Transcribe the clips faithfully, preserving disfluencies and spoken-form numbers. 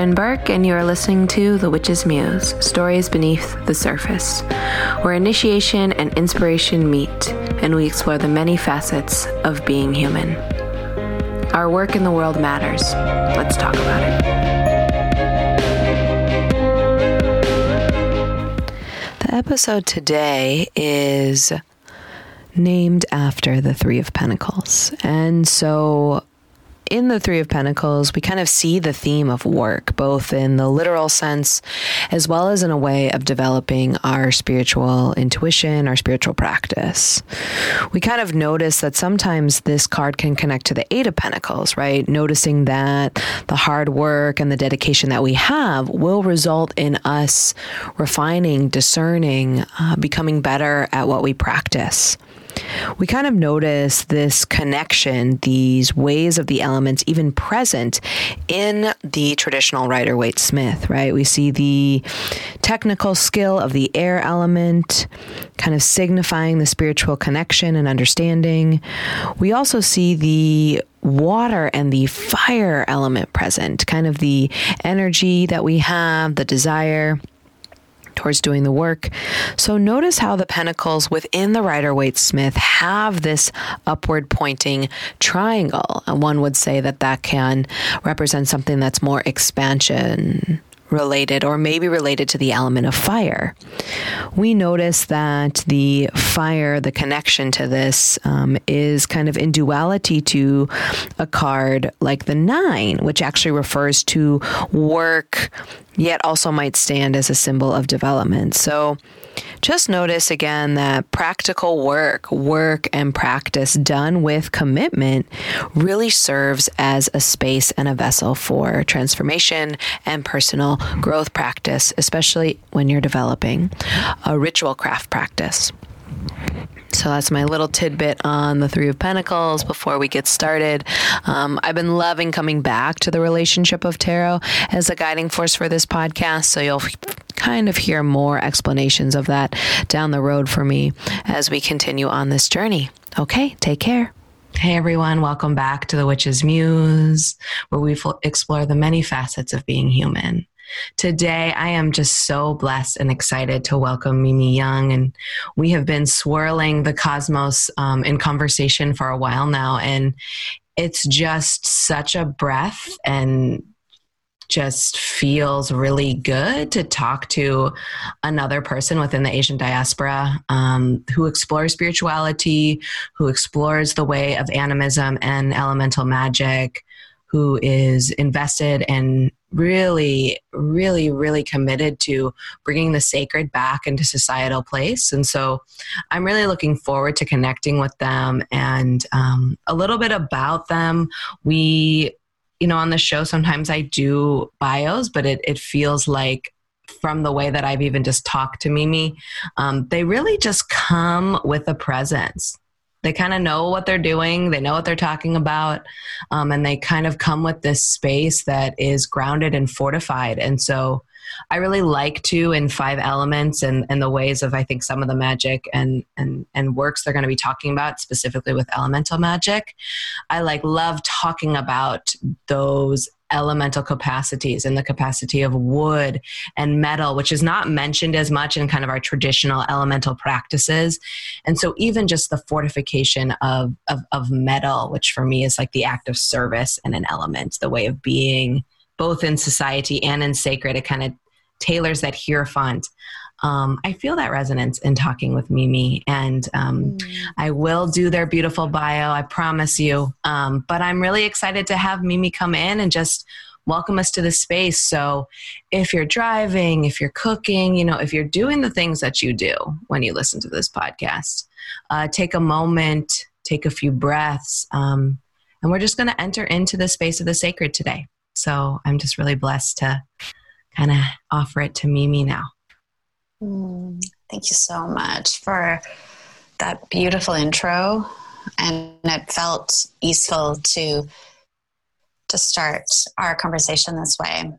Jen Burke, and you are listening to The Witch's Muse, Stories Beneath the Surface, where initiation and inspiration meet, and we explore the many facets of being human. Our work in the world matters. Let's talk about it. The episode today is named after the Three of Pentacles. And so in the Three of Pentacles, we kind of see the theme of work, both in the literal sense, as well as in a way of developing our spiritual intuition, our spiritual practice. We kind of notice that sometimes this card can connect to the Eight of Pentacles, right? Noticing that the hard work and the dedication that we have will result in us refining, discerning, uh, becoming better at what we practice. We kind of notice this connection, these ways of the elements even present in the traditional Rider-Waite-Smith, right? We see the technical skill of the air element, kind of signifying the spiritual connection and understanding. We also see the water and the fire element present, kind of the energy that we have, the desire towards doing the work. So notice how the pentacles within the Rider-Waite-Smith have this upward pointing triangle. And one would say that that can represent something that's more expansion related, or maybe related to the element of fire. We notice that the fire, the connection to this, um, is kind of in duality to a card like the Nine, which actually refers to work, yet also might stand as a symbol of development. So just notice again that practical work, work and practice done with commitment really serves as a space and a vessel for transformation and personal growth practice, especially when you're developing a ritual craft practice. So that's my little tidbit on the Three of Pentacles before we get started. Um, I've been loving coming back to the relationship of tarot as a guiding force for this podcast. So you'll kind of hear more explanations of that down the road for me as we continue on this journey. Okay, take care. Hey everyone, welcome back to The Witch's Muse, where we explore the many facets of being human. Today, I am just so blessed and excited to welcome Mimi Young, and we have been swirling the cosmos um, in conversation for a while now, and it's just such a breath and just feels really good to talk to another person within the Asian diaspora um, who explores spirituality, who explores the way of animism and elemental magic, who is invested and really, really, really committed to bringing the sacred back into societal place. And so I'm really looking forward to connecting with them and um, a little bit about them. We, you know, on the show, sometimes I do bios, but it, it feels like from the way that I've even just talked to Mimi, um, they really just come with a presence. They kind of know what they're doing. They know what they're talking about. Um, and they kind of come with this space that is grounded and fortified. And so I really like to in Five Elements and, and the ways of, I think, some of the magic and, and, and works they're going to be talking about, specifically with elemental magic. I like love talking about those elemental capacities and the capacity of wood and metal, which is not mentioned as much in kind of our traditional elemental practices. And so even just the fortification of, of, of metal, which for me is like the act of service and an element, the way of being both in society and in sacred, it kind of tailors that hierophant. Um, I feel that resonance in talking with Mimi, and um, mm. I will do their beautiful bio, I promise you. Um, but I'm really excited to have Mimi come in and just welcome us to the space. So if you're driving, if you're cooking, you know, if you're doing the things that you do when you listen to this podcast, uh, take a moment, take a few breaths, um, and we're just going to enter into the space of the sacred today. So I'm just really blessed to kind of offer it to Mimi now. Mm, thank you so much for that beautiful intro. And it felt easeful to to start our conversation this way.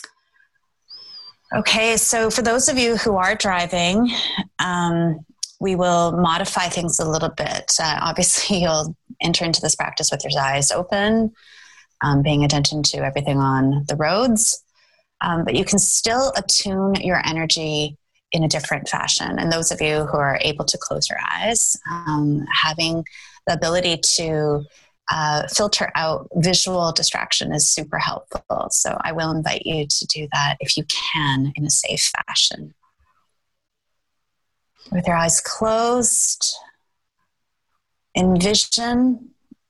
Okay, so for those of you who are driving, um, we will modify things a little bit. Uh, obviously, you'll enter into this practice with your eyes open, um, paying attention to everything on the roads. Um, but you can still attune your energy in a different fashion. And those of you who are able to close your eyes, um, having the ability to uh, filter out visual distraction is super helpful. So I will invite you to do that if you can in a safe fashion. With your eyes closed, envision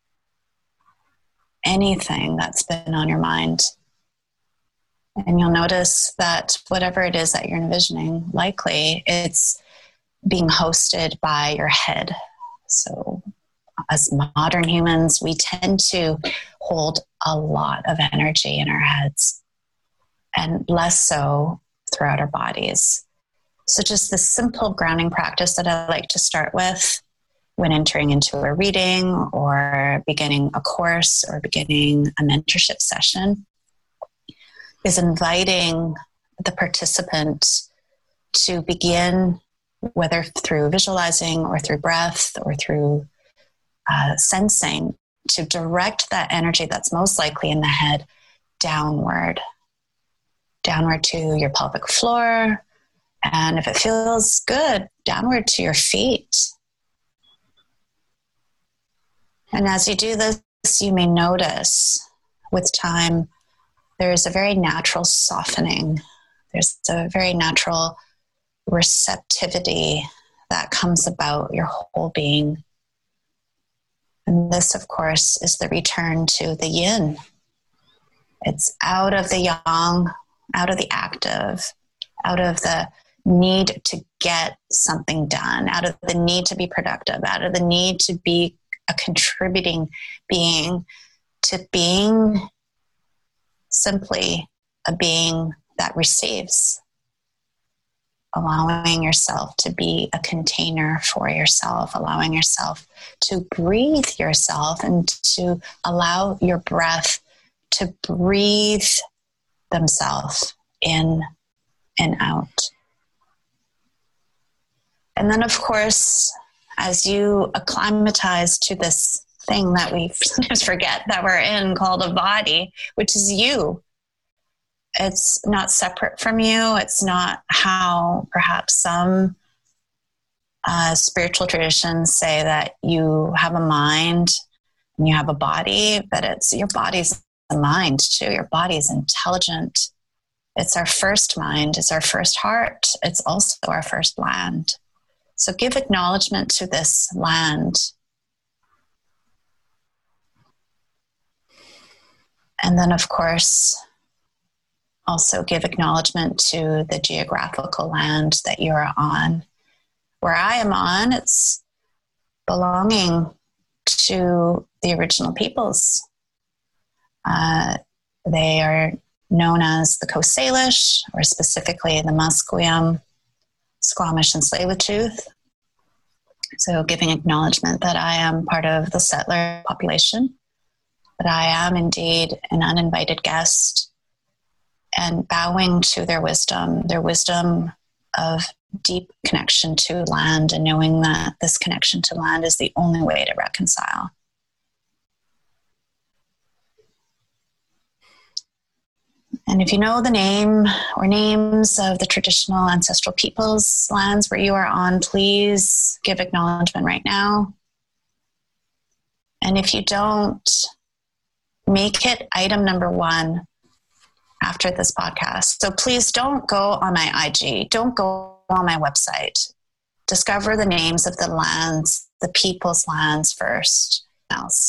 anything that's been on your mind. And you'll notice that whatever it is that you're envisioning, likely it's being hosted by your head. So as modern humans, we tend to hold a lot of energy in our heads and less so throughout our bodies. So just the simple grounding practice that I like to start with when entering into a reading or beginning a course or beginning a mentorship session is inviting the participant to begin, whether through visualizing or through breath or through uh, sensing, to direct that energy that's most likely in the head downward, downward to your pelvic floor. And if it feels good, downward to your feet. And as you do this, you may notice with time, there's a very natural softening. There's a very natural receptivity that comes about your whole being. And this, of course, is the return to the yin. It's out of the yang, out of the active, out of the need to get something done, out of the need to be productive, out of the need to be a contributing being, to being simply a being that receives, allowing yourself to be a container for yourself, allowing yourself to breathe yourself and to allow your breath to breathe themselves in and out. And then, of course, as you acclimatize to this thing that we sometimes forget that we're in called a body, which is you. It's not separate from you. It's not how perhaps some uh, spiritual traditions say that you have a mind and you have a body, but it's your body's a mind too. Your body is intelligent. It's our first mind. It's our first heart. It's also our first land. So give acknowledgement to this land. And then, of course, also give acknowledgement to the geographical land that you are on. Where I am on, it's belonging to the original peoples. Uh, they are known as the Coast Salish, or specifically the Musqueam, Squamish, and Tsleil-Waututh. So giving acknowledgement that I am part of the settler population, that I am indeed an uninvited guest, and bowing to their wisdom, their wisdom of deep connection to land, and knowing that this connection to land is the only way to reconcile. And if you know the name or names of the traditional ancestral peoples' lands where you are on, please give acknowledgement right now. And if you don't, make it item number one after this podcast. So please don't go on my I G. Don't go on my website. Discover the names of the lands, the people's lands first. Else.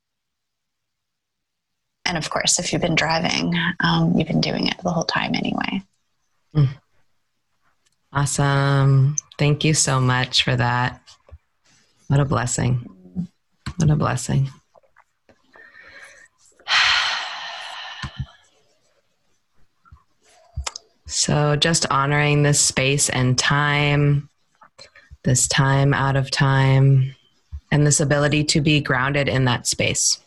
And of course, if you've been driving, um, you've been doing it the whole time anyway. Mm. Awesome. Thank you so much for that. What a blessing. What a blessing. So just honoring this space and time, this time out of time, and this ability to be grounded in that space.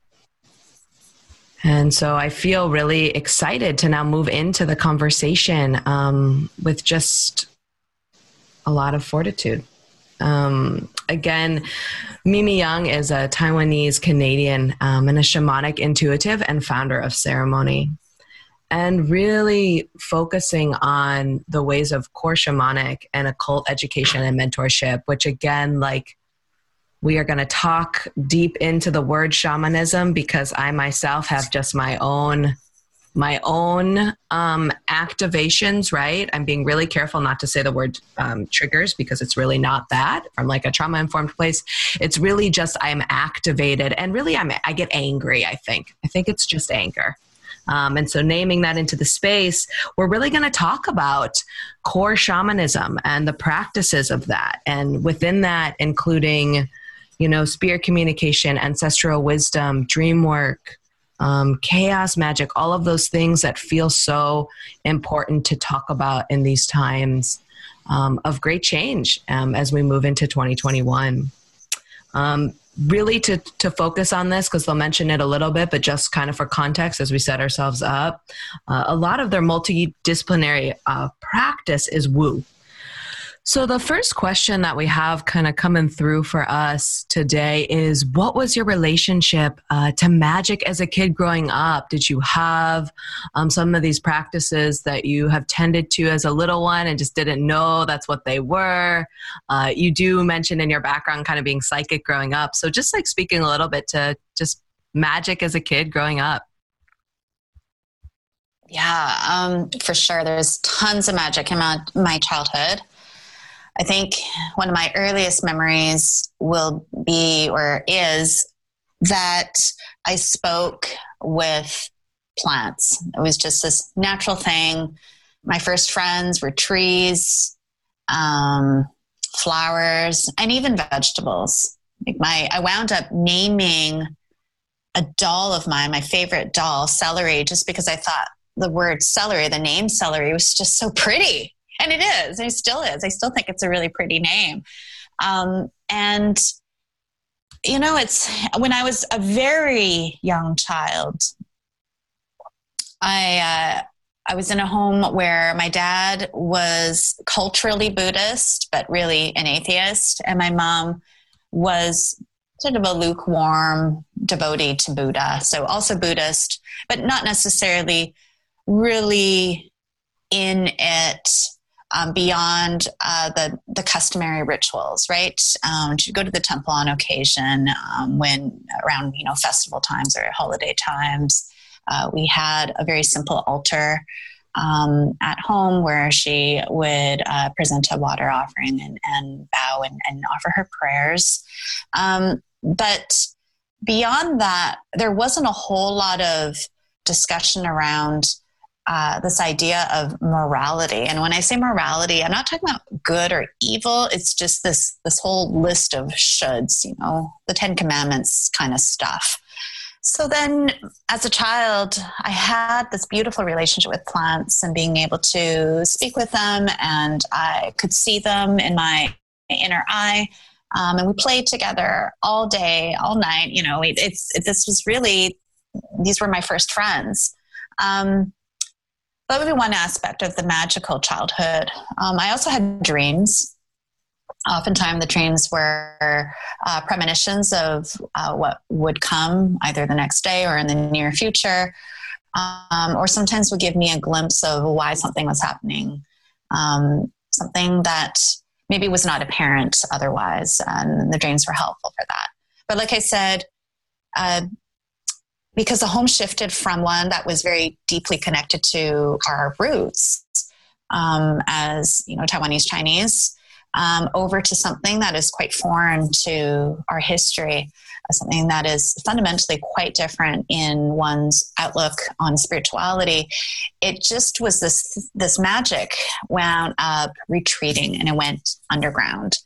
And so I feel really excited to now move into the conversation um, with just a lot of fortitude. Um, again, Mimi Young is a Taiwanese Canadian um, and a shamanic intuitive and founder of ceremony. and really focusing on the ways of core shamanic and occult education and mentorship, which again, like, we are going to talk deep into the word shamanism because I myself have just my own my own um, activations, right? I'm being really careful not to say the word um, triggers because it's really not that from like a trauma-informed place. It's really just I'm activated and really I'm, I get angry, I think. I think it's just anger. Um, and so naming that into the space, we're really going to talk about core shamanism and the practices of that. And within that, including, you know, spirit communication, ancestral wisdom, dream work, Um, chaos magic, all of those things that feel so important to talk about in these times um, of great change um, as we move into twenty twenty-one. Um, really to, to focus on this, because they'll mention it a little bit, but just kind of for context as we set ourselves up, uh, a lot of their multidisciplinary uh, practice is woo. So the first question that we have kind of coming through for us today is, what was your relationship uh, to magic as a kid growing up? Did you have um, some of these practices that you have tended to as a little one and just didn't know that's what they were? Uh, you do mention in your background kind of being psychic growing up. So just like speaking a little bit to just magic as a kid growing up. Yeah, um, for sure. There's tons of magic in my, my childhood. I think one of my earliest memories will be or is that I spoke with plants. It was just this natural thing. My first friends were trees, um, flowers, and even vegetables. Like my, I wound up naming a doll of mine, my favorite doll, Celery, just because I thought the word celery, the name celery, was just so pretty. And it is, and it still is. I still think it's a really pretty name. Um, and, you know, it's when I was a very young child, I, uh, I was in a home where my dad was culturally Buddhist, but really an atheist. And my mom was sort of a lukewarm devotee to Buddha. So also Buddhist, but not necessarily really in it. Um, beyond uh, the the customary rituals, right? Um, to go to the temple on occasion um, when around you know festival times or holiday times. Uh, we had a very simple altar um, at home where she would uh, present a water offering and, and bow and, and offer her prayers. Um, but beyond that, there wasn't a whole lot of discussion around Uh, this idea of morality. And when I say morality, I'm not talking about good or evil. It's just this, this whole list of shoulds, you know, the Ten Commandments kind of stuff. So then as a child, I had this beautiful relationship with plants and being able to speak with them, and I could see them in my inner eye. Um, and we played together all day, all night. You know, it, it's, it, this was really, these were my first friends. Um, That would be one aspect of the magical childhood. Um, I also had dreams. Oftentimes the dreams were uh, premonitions of uh, what would come either the next day or in the near future, um, or sometimes would give me a glimpse of why something was happening, um, something that maybe was not apparent otherwise, and the dreams were helpful for that. But like I said, uh, because the home shifted from one that was very deeply connected to our roots um, as, you know, Taiwanese Chinese, um, over to something that is quite foreign to our history, uh, something that is fundamentally quite different in one's outlook on spirituality. It just was this, this magic wound up retreating, and it went underground.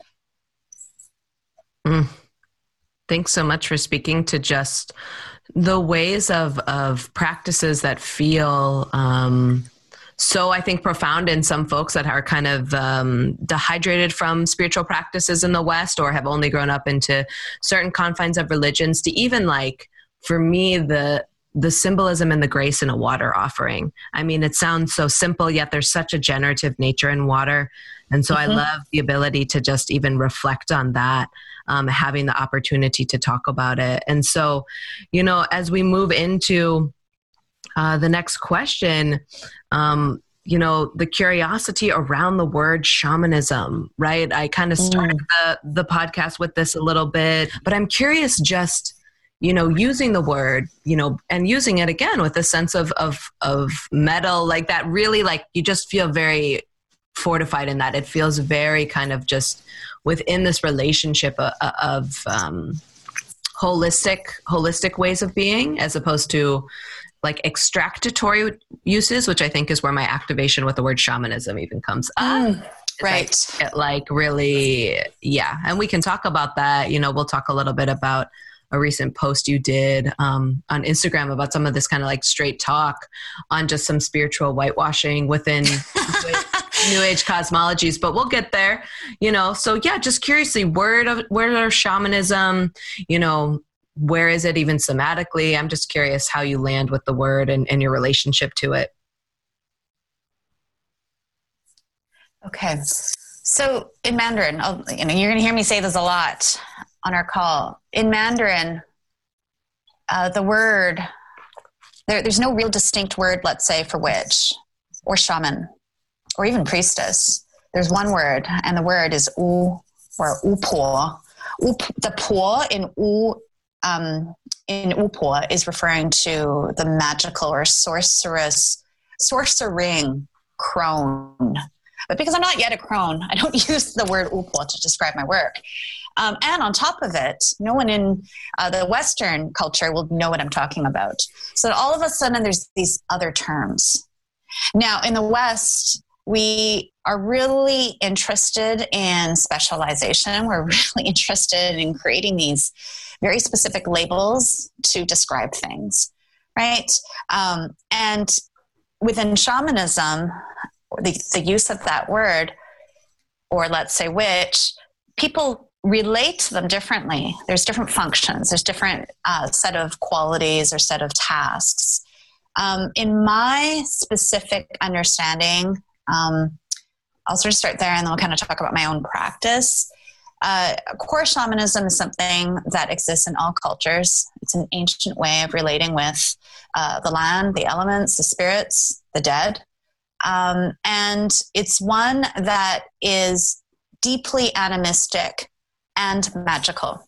Mm. Thanks so much for speaking to just the ways of, of practices that feel um, so, I think, profound in some folks that are kind of um, dehydrated from spiritual practices in the West, or have only grown up into certain confines of religions, to even like, for me, the the symbolism and the grace in a water offering. I mean, it sounds so simple, yet there's such a generative nature in water. And so mm-hmm. I love the ability to just even reflect on that, um, having the opportunity to talk about it. And so, you know, as we move into uh, the next question, um, you know, the curiosity around the word shamanism, right? I kind of started mm. the, the podcast with this a little bit, but I'm curious just, you know, using the word, you know, and using it again with a sense of, of, of metal, like that really, like you just feel very fortified in that. It feels very kind of just within this relationship of, of um, holistic, holistic ways of being, as opposed to like extractatory uses, which I think is where my activation with the word shamanism even comes up. Mm, right. Like, like really, yeah. And we can talk about that. You know, we'll talk a little bit about a recent post you did um, on Instagram about some of this kind of like straight talk on just some spiritual whitewashing within New Age cosmologies, but we'll get there, you know? So yeah, just curiously, word of, word of shamanism, you know, where is it even somatically? I'm just curious how you land with the word and, and your relationship to it. Okay. So in Mandarin, I'll, you know, you're going to hear me say this a lot on our call. In Mandarin, uh, the word, there, there's no real distinct word, let's say, for witch or shaman or even priestess. There's one word, and the word is u or upo. U, the po in u Um, in Upo is referring to the magical or sorceress, sorcering crone. But because I'm not yet a crone, I don't use the word Upo to describe my work. Um, and on top of it, no one in uh, the Western culture will know what I'm talking about. So all of a sudden there's these other terms. Now in the West, we are really interested in specialization. We're really interested in creating these very specific labels to describe things, right? Um, and within shamanism, the, the use of that word, or let's say witch, people relate to them differently. There's different functions. There's different uh, set of qualities or set of tasks. Um, in my specific understanding, um, I'll sort of start there and then we'll kind of talk about my own practice. Uh, core shamanism is something that exists in all cultures. It's an ancient way of relating with uh, the land, the elements, the spirits, the dead. Um, and it's one that is deeply animistic and magical.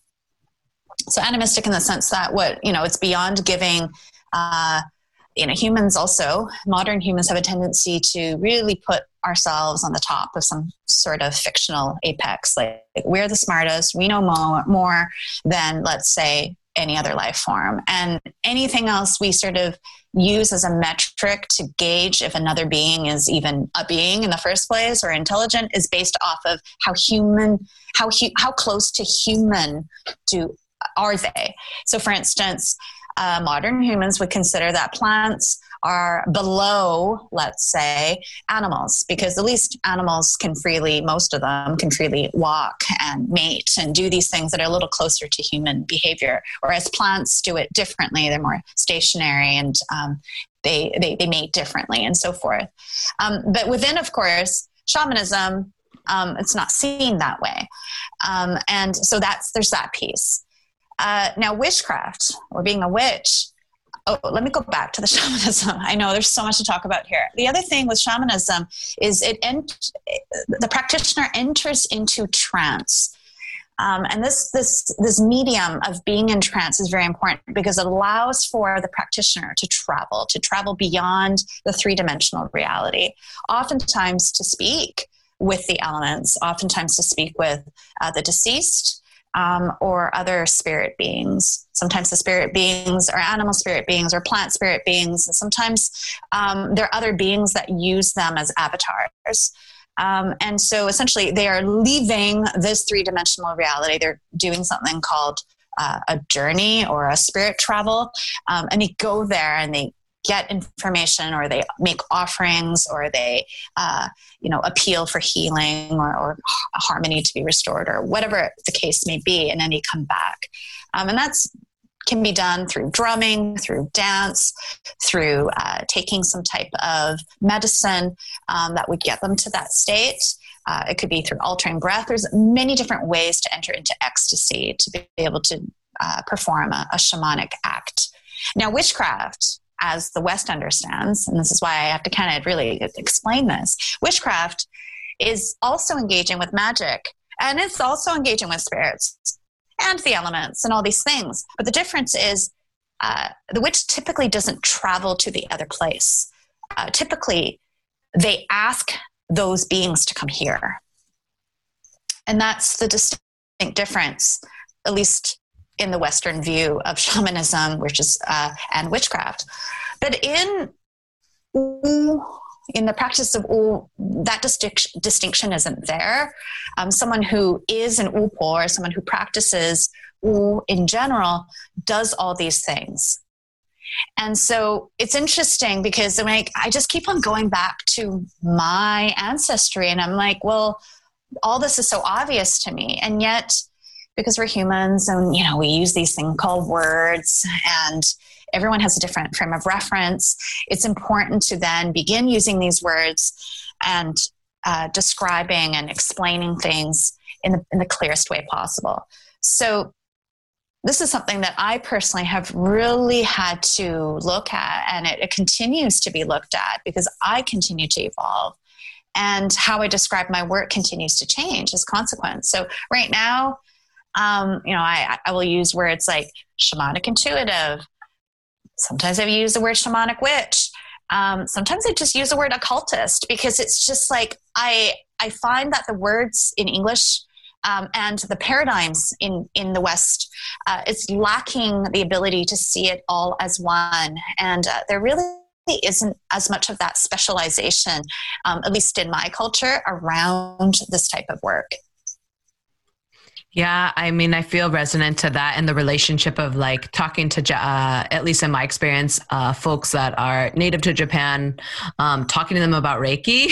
So animistic in the sense that what, you know, it's beyond giving, uh, you know, humans also, modern humans have a tendency to really put ourselves on the top of some sort of fictional apex. Like we're the smartest, we know more, more than, let's say, any other life form. And anything else we sort of use as a metric to gauge if another being is even a being in the first place or intelligent is based off of how human, how hu- how close to human do are they. So for instance, uh, modern humans would consider that plants are below, let's say, animals, because at least animals can freely, most of them can freely walk and mate and do these things that are a little closer to human behavior, whereas plants do it differently. They're more stationary and um, they, they, they mate differently and so forth. Um, but within, of course, shamanism, um, it's not seen that way. Um, and so that's, there's that piece. Uh, now, witchcraft, or being a witch, oh, let me go back to the shamanism. I know there's so much to talk about here. The other thing with shamanism is it ent- the practitioner enters into trance. Um, and this, this, this medium of being in trance is very important because it allows for the practitioner to travel, to travel beyond the three-dimensional reality, oftentimes to speak with the elements, oftentimes to speak with uh, the deceased, Um, or other spirit beings. Sometimes the spirit beings are animal spirit beings or plant spirit beings. And sometimes um, there are other beings that use them as avatars. Um, and so essentially they are leaving this three-dimensional reality. They're doing something called uh, a journey or a spirit travel. Um, and they go there and they get information, or they make offerings, or they, uh, you know, appeal for healing or, or harmony to be restored, or whatever the case may be, and then they come back. Um, and that's can be done through drumming, through dance, through uh, taking some type of medicine um, that would get them to that state. Uh, it could be through altering breath. There's many different ways to enter into ecstasy to be able to uh, perform a, a shamanic act. Now, witchcraft as the West understands, and this is why I have to kind of really explain this, witchcraft is also engaging with magic, and it's also engaging with spirits and the elements and all these things. But the difference is uh, the witch typically doesn't travel to the other place. Uh, typically, they ask those beings to come here. And that's the distinct difference, at least in the Western view of shamanism, which is, uh, and witchcraft. But in in the practice of U, that distinction, distinction isn't there. Um, someone who is an Upo, or someone who practices U in general, does all these things. And so it's interesting because I, mean, I just keep on going back to my ancestry, and I'm like, well, all this is so obvious to me. And yet, because we're humans and, you know, we use these things called words, and everyone has a different frame of reference, it's important to then begin using these words and uh, describing and explaining things in the, in the clearest way possible. So this is something that I personally have really had to look at, and it, it continues to be looked at because I continue to evolve. And how I describe my work continues to change as a consequence. So right now, um, you know, I, I will use words like shamanic intuitive. Sometimes I use the word shamanic witch. Um, sometimes I just use the word occultist because it's just like, I, I find that the words in English um, and the paradigms in, in the West, uh, it's lacking the ability to see it all as one. And uh, there really isn't as much of that specialization, um, at least in my culture, around this type of work. Yeah, I mean, I feel resonant to that in the relationship of like talking to, uh, at least in my experience, uh, folks that are native to Japan, um, talking to them about Reiki,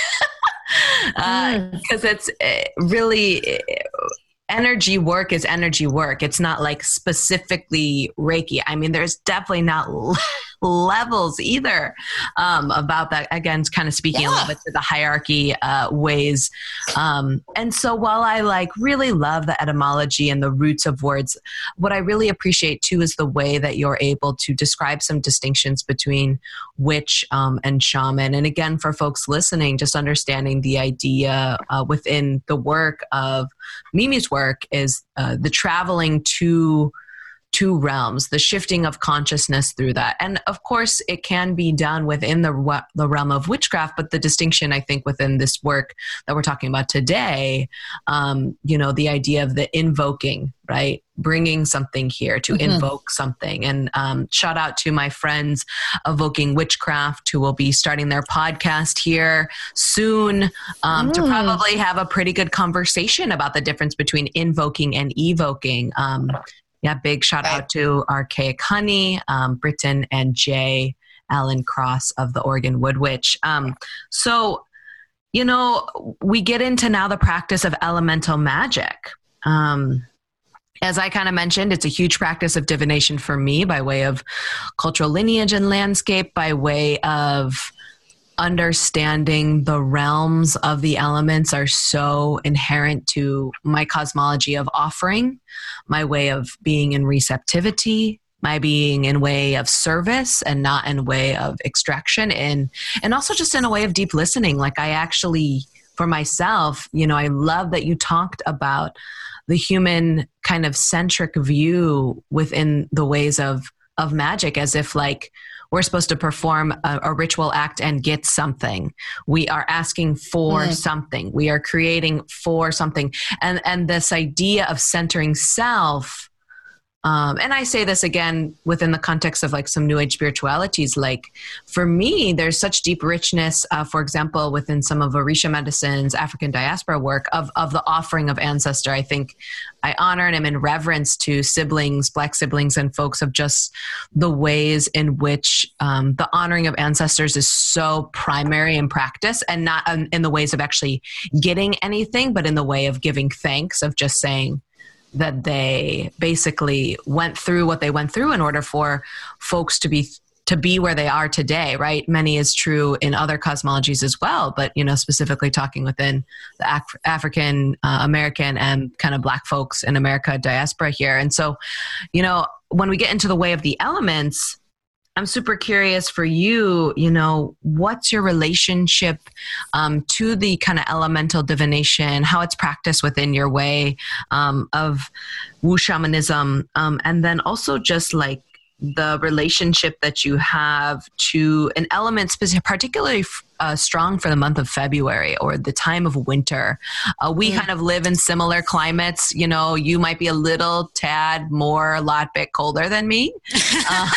because uh, mm. it's really... energy work is energy work. It's not like specifically Reiki. I mean, there's definitely not le- levels either um, about that. Again, kind of speaking yeah. a little bit to the hierarchy uh, ways. Um, and so while I like really love the etymology and the roots of words, what I really appreciate too is the way that you're able to describe some distinctions between witch um, and shaman. And again, for folks listening, just understanding the idea uh, within the work of Mimi's work is uh, the traveling to two realms, the shifting of consciousness through that. And of course, it can be done within the, the realm of witchcraft, but the distinction, I think, within this work that we're talking about today, um, you know, the idea of the invoking, right? Bringing something here to mm-hmm. invoke something. And um, shout out to my friends Evoking Witchcraft, who will be starting their podcast here soon um, mm. to probably have a pretty good conversation about the difference between invoking and evoking. Um, yeah, big shout right. out to Archaic Honey, um, Britton and Jay Allen Cross of the Oregon Wood Witch. Um, so, you know, we get into now the practice of elemental magic. Um, As I kind of mentioned, it's a huge practice of divination for me by way of cultural lineage and landscape, by way of understanding the realms of the elements are so inherent to my cosmology of offering, my way of being in receptivity, my being in way of service and not in way of extraction, and, and also just in a way of deep listening. Like I actually, for myself, you know, I love that you talked about the human kind of centric view within the ways of, of magic, as if like we're supposed to perform a, a ritual act and get something. We are asking for mm. something. We are creating for something. And, and this idea of centering self, Um, and I say this again within the context of like some new age spiritualities. Like for me, there's such deep richness, uh, for example, within some of Orisha medicine's African diaspora work of, of the offering of ancestor. I think I honor and am in reverence to siblings, Black siblings and folks of just the ways in which um, the honoring of ancestors is so primary in practice, and not um, in the ways of actually getting anything, but in the way of giving thanks, of just saying that they basically went through what they went through in order for folks to be to be where they are today, right? Many is true in other cosmologies as well, but, you know, specifically talking within the Af- African, uh, American and kind of Black folks in America diaspora here. And so, you know, when we get into the way of the elements, I'm super curious for you, you know, what's your relationship um, to the kind of elemental divination, how it's practiced within your way um, of Wu shamanism, um, and then also just like the relationship that you have to an element specific, particularly uh, strong for the month of February or the time of winter. Uh, we mm. kind of live in similar climates. You know, you might be a little tad more, a lot bit colder than me. Uh,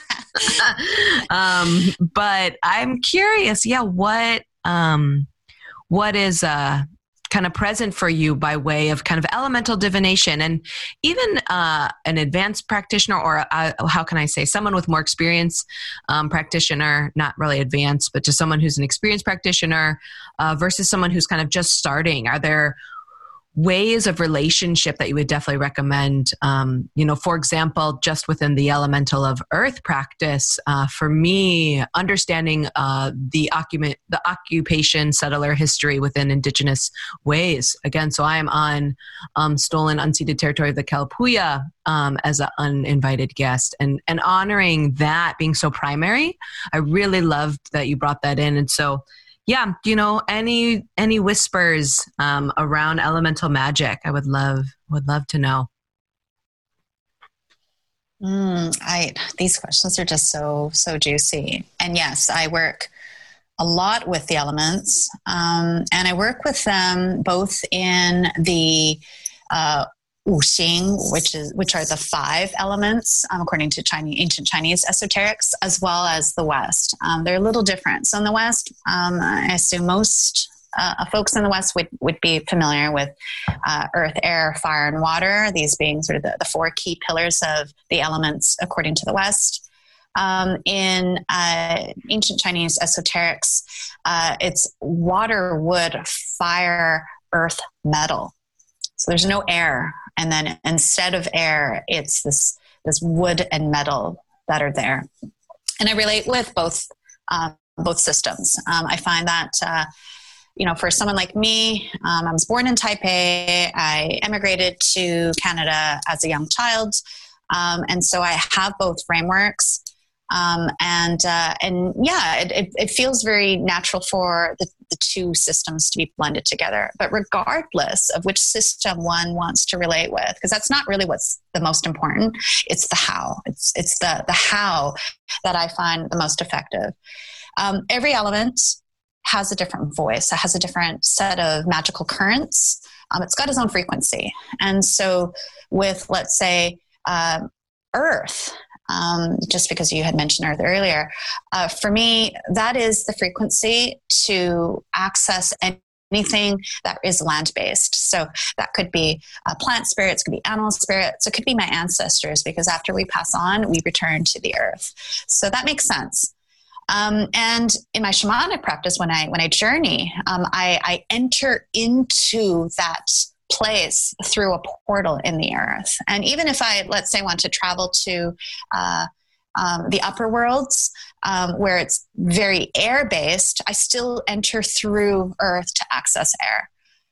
um, but I'm curious, yeah, what, um, what is, uh, kind of present for you by way of kind of elemental divination, and even, uh, an advanced practitioner, or, uh, how can I say, someone with more experience, um, practitioner, not really advanced, but just someone who's an experienced practitioner, uh, versus someone who's kind of just starting. Are there ways of relationship that you would definitely recommend? Um, you know, for example, just within the elemental of earth practice, uh, for me, understanding uh, the occupant, the occupation settler history within indigenous ways. Again, so I am on um, stolen, unceded territory of the Kalapuya um, as an uninvited guest, and and honoring that being so primary. I really loved that you brought that in, and so. Yeah, you know, any any whispers um, around elemental magic, I would love would love to know. Mm, I these questions are just so so juicy, and yes, I work a lot with the elements, um, and I work with them both in the uh, Wuxing, which is which are the five elements um, according to Chinese ancient Chinese esoterics, as well as the West. Um, they're a little different. So in the West, um, I assume most uh, folks in the West would would be familiar with uh, earth, air, fire, and water. These being sort of the, the four key pillars of the elements according to the West. Um, in uh, ancient Chinese esoterics, uh, it's water, wood, fire, earth, metal. So there's no air. And then instead of air, it's this, this wood and metal that are there. And I relate with both, um, both systems. Um, I find that, uh, you know, for someone like me, um, I was born in Taipei. I emigrated to Canada as a young child. Um, and so I have both frameworks. Um, and, uh, and yeah, it, it, it feels very natural for the, the two systems to be blended together. But regardless of which system one wants to relate with, because that's not really what's the most important, it's the how. It's, it's the, the how that I find the most effective. Um, every element has a different voice. It has a different set of magical currents. Um, it's got its own frequency. And so with, let's say, uh, Earth, Um, just because you had mentioned Earth earlier, uh, for me, that is the frequency to access anything that is land-based. So that could be uh, plant spirits, could be animal spirits, it could be my ancestors, because after we pass on, we return to the earth. So that makes sense. Um, and in my shamanic practice, when I when I journey, um, I, I enter into that place through a portal in the earth. And even if I, let's say, want to travel to uh, um, the upper worlds, um, where it's very air-based, I still enter through earth to access air.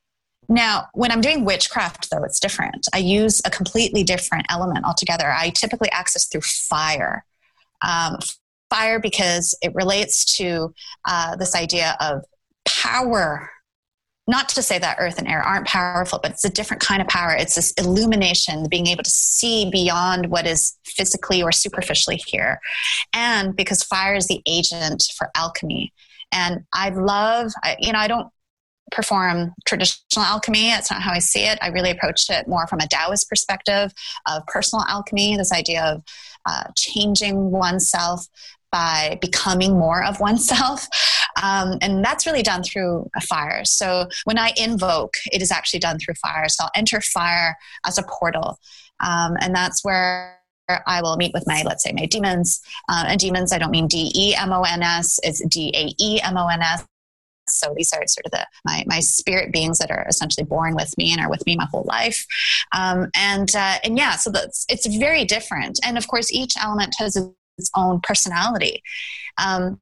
Now, when I'm doing witchcraft, though, it's different. I use a completely different element altogether. I typically access through fire. Um, fire because it relates to uh, this idea of power. Not to say that earth and air aren't powerful, but it's a different kind of power. It's this illumination, being able to see beyond what is physically or superficially here. And because fire is the agent for alchemy. And I love, I, you know, I don't perform traditional alchemy. That's not how I see it. I really approach it more from a Taoist perspective of personal alchemy, this idea of uh, changing oneself by becoming more of oneself. Um, and that's really done through a fire. So when I invoke, it is actually done through fire. So I'll enter fire as a portal. Um, and that's where I will meet with my, let's say, my demons. Uh, and demons, I don't mean D E M O N S, it's D A E M O N S. So these are sort of the my, my spirit beings that are essentially born with me and are with me my whole life. Um, and, uh, and yeah, so that's, it's very different. And of course, each element has its own personality. Um,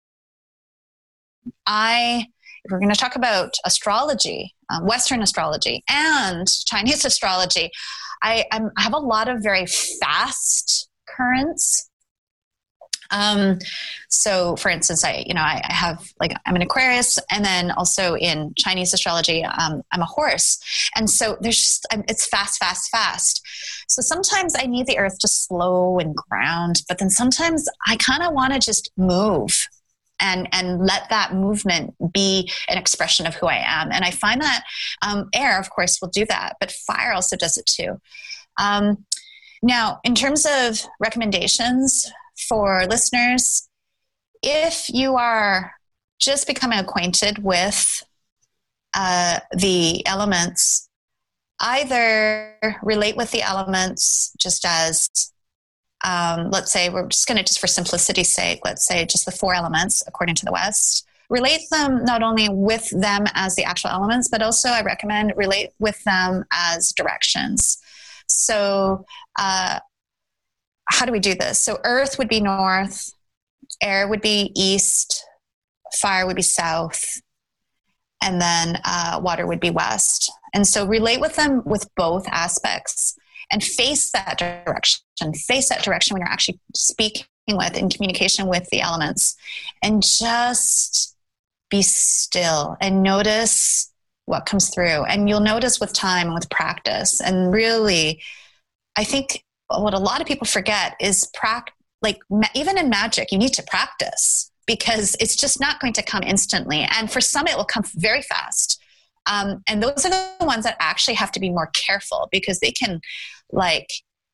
I, if we're going to talk about astrology, um, Western astrology and Chinese astrology, I, I'm, I have a lot of very fast currents. Um, so for instance, I, you know, I, I have like, I'm an Aquarius, and then also in Chinese astrology, um, I'm a horse. And so there's just, it's fast, fast, fast. So sometimes I need the earth to slow and ground, but then sometimes I kind of want to just move and, and let that movement be an expression of who I am. And I find that, um, air, of course, will do that, but fire also does it too. Um, now in terms of recommendations for listeners, if you are just becoming acquainted with uh, the elements, either relate with the elements just as, um, let's say, we're just going to, just for simplicity's sake, let's say just the four elements according to the West. Relate them not only with them as the actual elements, but also I recommend relate with them as directions. So, uh, how do we do this? So earth would be north, air would be east, fire would be south, and then uh, water would be west. And so relate with them with both aspects and face that direction, face that direction when you're actually speaking with, in communication with the elements, and just be still and notice what comes through. And you'll notice with time and with practice. And really, I think what a lot of people forget is prac- like ma- even in magic, you need to practice, because it's just not going to come instantly. And for some, it will come very fast. Um, and those are the ones that actually have to be more careful, because they can like,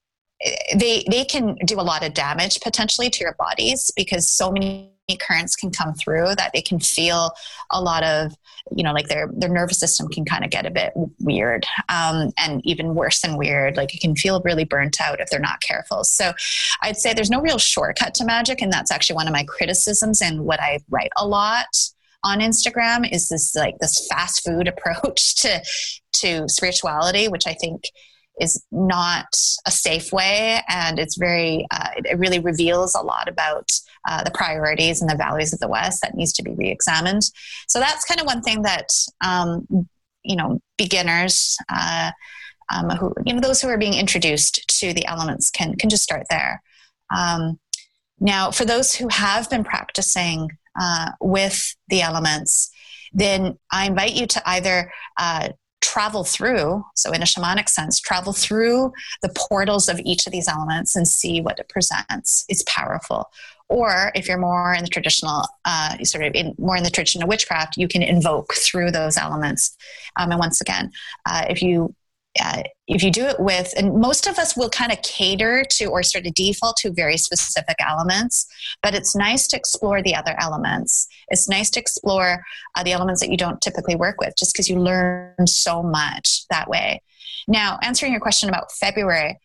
they, they can do a lot of damage potentially to your bodies, because so many currents can come through that they can feel a lot of, you know, like their, their nervous system can kind of get a bit weird, um, and even worse than weird. Like it can feel really burnt out if they're not careful. So I'd say there's no real shortcut to magic. And that's actually one of my criticisms, and what I write a lot on Instagram is this, like this fast food approach to, to spirituality, which I think is not a safe way. And it's very, uh, it really reveals a lot about uh, the priorities and the values of the West that needs to be re-examined. So that's kind of one thing that, um, you know, beginners, uh, um, who, you know, those who are being introduced to the elements can, can just start there. Um, now, for those who have been practicing uh, with the elements, then I invite you to either uh, travel through, so in a shamanic sense, travel through the portals of each of these elements and see what it presents. It's powerful. Or if you're more in the traditional, uh, sort of in, more in the traditional witchcraft, you can invoke through those elements. Um, and once again, uh, if you uh, if you do it with, and most of us will kind of cater to or sort of default to very specific elements, but it's nice to explore the other elements. It's nice to explore uh, the elements that you don't typically work with, just because you learn so much that way. Now, answering your question about February,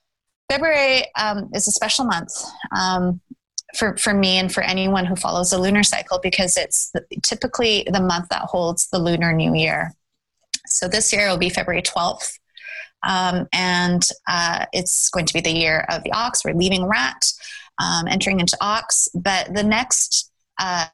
February um, is a special month. Um, For, for me and for anyone who follows the lunar cycle, because it's typically the month that holds the Lunar New Year. So this year it will be February twelfth. Um, and uh, it's going to be the year of the ox. We're leaving rat, um, entering into ox. But the next, uh,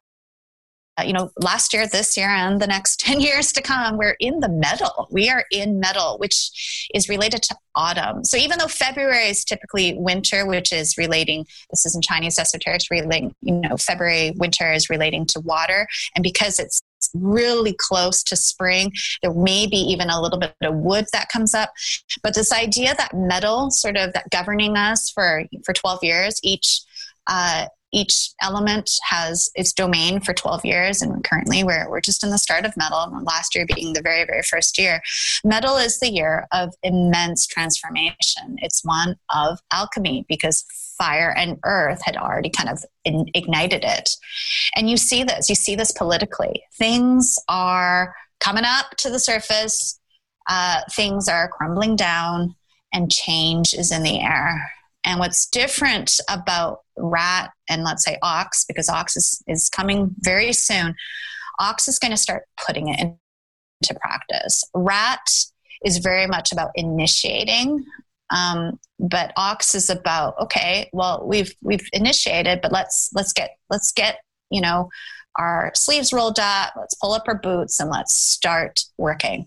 you know, last year, this year, and the next ten years to come, we're in the metal. We are in metal, which is related to autumn. So even though February is typically winter, which is relating, this is in Chinese esoterics, relating, you know, February, winter is relating to water. And because it's really close to spring, there may be even a little bit of wood that comes up. But this idea that metal sort of that governing us for, for twelve years, each, uh, each element has its domain for twelve years. And currently we're, we're just in the start of metal, last year being the very, very first year. Metal is the year of immense transformation. It's one of alchemy, because fire and earth had already kind of in, ignited it. And you see this, you see this politically. Things are coming up to the surface. Uh, things are crumbling down, and change is in the air. And what's different about rat and, let's say, ox, because ox is, is coming very soon, ox is going to start putting it into practice. Rat is very much about initiating, um, but ox is about, okay, well, we've we've initiated, but let's let's get let's get you know our sleeves rolled up, let's pull up our boots, and let's start working.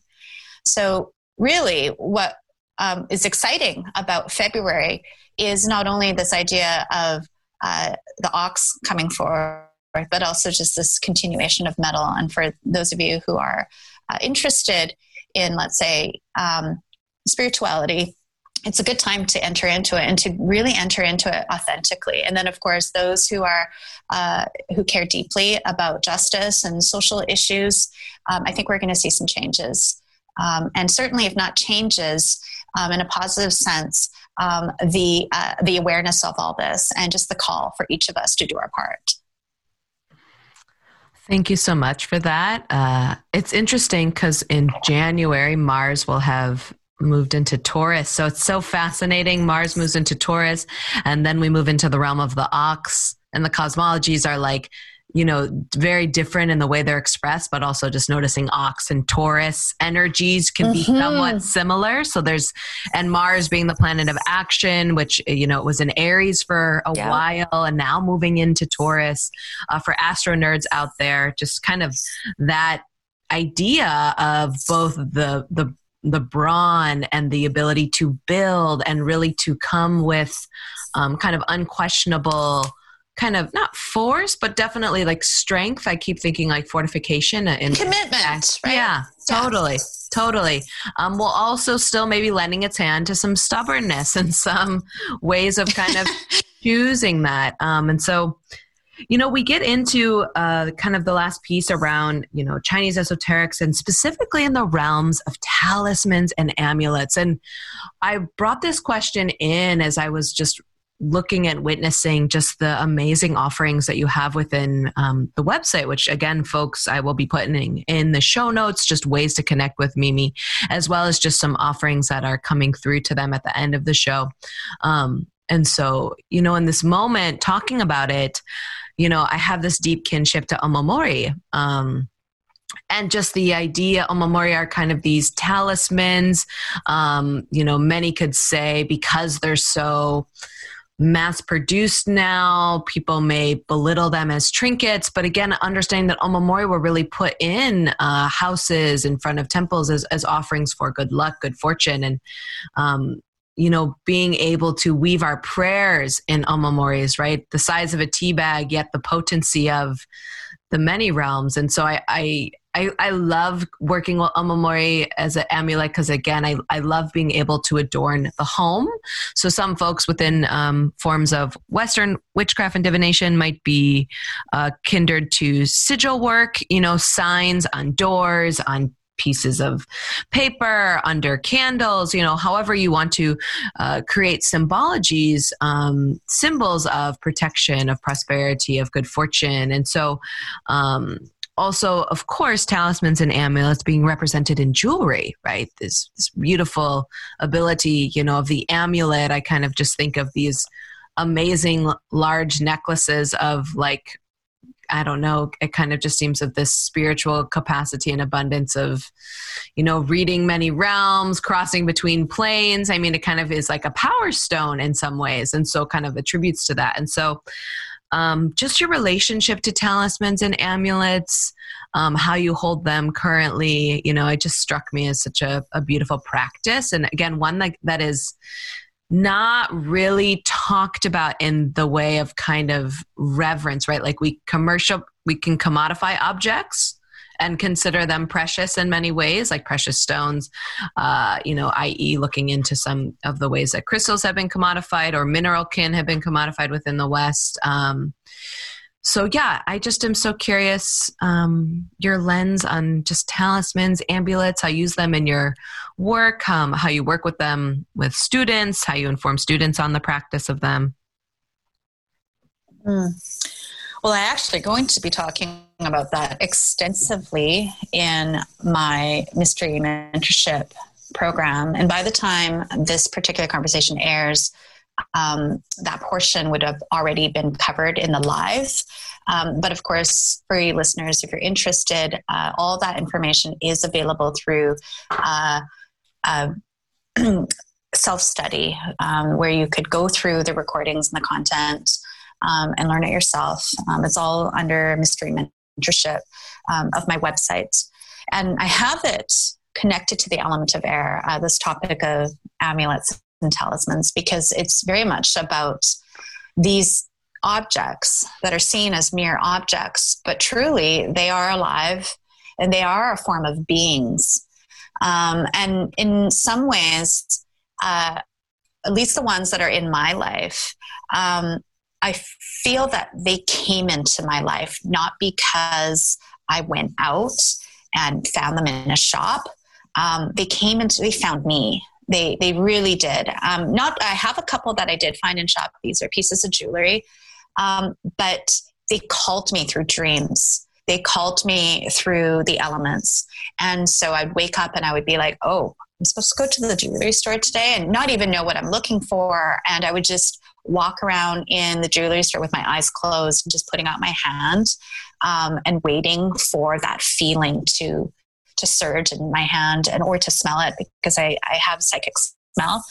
So really, what um, is exciting about February is not only this idea of uh, the ox coming forward, but also just this continuation of metal. And for those of you who are uh, interested in, let's say, um, spirituality, it's a good time to enter into it and to really enter into it authentically. And then, of course, those who are uh, who care deeply about justice and social issues, um, I think we're going to see some changes. Um, and certainly, if not changes, um, in a positive sense, um, the uh, the awareness of all this and just the call for each of us to do our part. Thank you so much for that. Uh, it's interesting because in January, Mars will have moved into Taurus. So it's so fascinating. Mars moves into Taurus, and then we move into the realm of the ox, and the cosmologies are like, you know, very different in the way they're expressed, but also just noticing ox and Taurus energies can be mm-hmm. somewhat similar. So there's, and Mars being the planet of action, which, you know, it was in Aries for a yeah. while, and now moving into Taurus. Uh, for astro nerds out there, just kind of that idea of both the, the, the brawn and the ability to build and really to come with um, kind of unquestionable kind of not force, but definitely like strength. I keep thinking like fortification and commitment, right? Yeah, totally. Yeah. Totally. Um, while also still maybe lending its hand to some stubbornness and some ways of kind of choosing that. Um, and so, you know, we get into uh, kind of the last piece around, you know, Chinese esoterics and specifically in the realms of talismans and amulets. And I brought this question in as I was just looking at witnessing just the amazing offerings that you have within um, the website, which again, folks, I will be putting in the show notes, just ways to connect with Mimi, as well as just some offerings that are coming through to them at the end of the show. Um, and so, you know, in this moment, talking about it, you know, I have this deep kinship to Omamori. Um, and just the idea, Omamori are kind of these talismans. Um, you know, many could say because they're so mass produced now, people may belittle them as trinkets. But again, understanding that Omamori were really put in uh, houses in front of temples as, as offerings for good luck, good fortune. And, um, you know, being able to weave our prayers in Omamoris, right? The size of a tea bag, yet the potency of the many realms. And so I, I, I, I love working with Omamori as an amulet because, again, I, I love being able to adorn the home. So some folks within um, forms of Western witchcraft and divination might be uh, kindred to sigil work, you know, signs on doors, on pieces of paper, under candles, you know, however you want to uh, create symbologies, um, symbols of protection, of prosperity, of good fortune. And so um, also, of course, talismans and amulets being represented in jewelry, right? This, this beautiful ability, you know, of the amulet. I kind of just think of these amazing large necklaces of like, I don't know, it kind of just seems of this spiritual capacity and abundance of, you know, reading many realms, crossing between planes. I mean, it kind of is like a power stone in some ways. And so kind of attributes to that. And so um, just your relationship to talismans and amulets, um, how you hold them currently, you know, it just struck me as such a, a beautiful practice. And again, one that, that is not really talked about in the way of kind of reverence, right? Like we commercial, we can commodify objects and consider them precious in many ways, like precious stones, uh, you know, that is looking into some of the ways that crystals have been commodified or mineral kin have been commodified within the West. Um, So yeah, I just am so curious, um, your lens on just talismans, amulets, how you use them in your work, um, how you work with them with students, how you inform students on the practice of them. Mm. Well, I'm actually going to be talking about that extensively in my mystery mentorship program. And by the time this particular conversation airs, Um, that portion would have already been covered in the live. Um, but of course, for you listeners, if you're interested, uh, all that information is available through uh, uh, self-study, um, where you could go through the recordings and the content um, and learn it yourself. Um, it's all under Mystery Mentorship um, of my website. And I have it connected to the element of air, uh, this topic of amulets and talismans, because it's very much about these objects that are seen as mere objects, but truly they are alive and they are a form of beings. Um, and in some ways, uh, at least the ones that are in my life, um, I feel that they came into my life not because I went out and found them in a shop. Um, they came into, they found me. They they really did. Um, not, I have a couple that I did find in shop. These are pieces of jewelry, um, but they called me through dreams. They called me through the elements. And so I'd wake up and I would be like, oh, I'm supposed to go to the jewelry store today and not even know what I'm looking for. And I would just walk around in the jewelry store with my eyes closed and just putting out my hand um, and waiting for that feeling to to surge in my hand and or to smell it, because I, I have psychic smell.